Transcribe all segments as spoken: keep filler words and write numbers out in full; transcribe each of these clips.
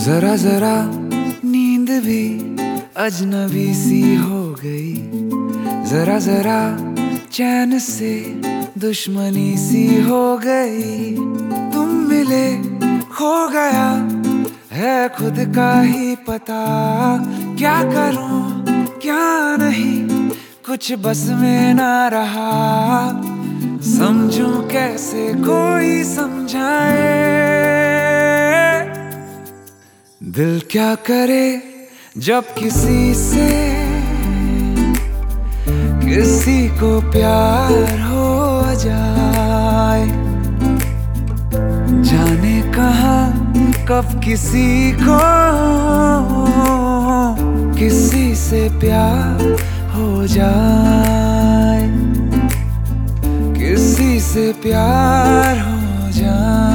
जरा जरा नींद भी अजनबी सी हो गई, जरा जरा चैन से दुश्मनी सी हो गई। तुम मिले खो गया है खुद का ही पता, क्या करूं क्या नहीं कुछ बस में ना रहा। समझूं कैसे कोई समझाए, दिल क्या करे जब किसी से किसी को प्यार हो जाए। जाने कहाँ कब किसी को किसी से प्यार हो जाए, किसी से प्यार हो जाए।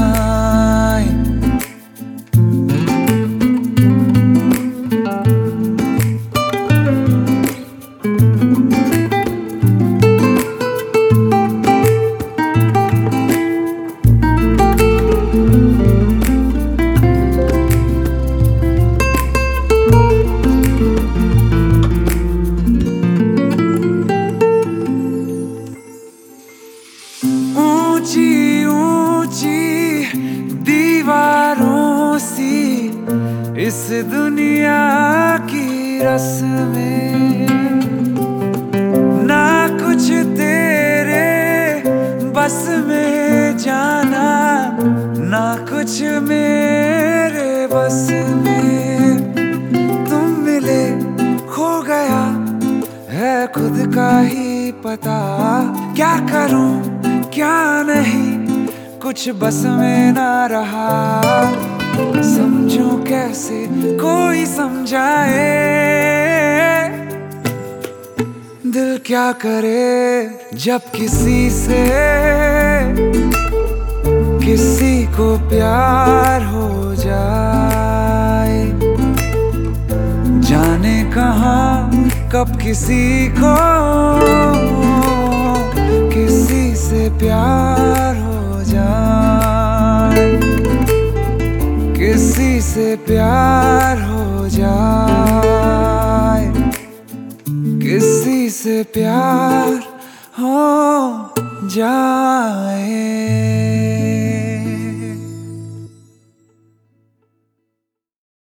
ऊंची ऊंची दीवारों सी इस दुनिया की रस्में, ना कुछ तेरे बस में जाना, ना कुछ मेरे बस में। तुम मिले खो गया है खुद का ही पता, क्या करूं क्या नहीं कुछ बस में ना रहा। समझूं कैसे कोई समझाए, दिल क्या करे जब किसी से किसी को प्यार हो जाए। जाने कहाँ कब किसी को किसी से प्यार हो जाए, किसी से प्यार हो जाए, किसी से प्यार हो जाए।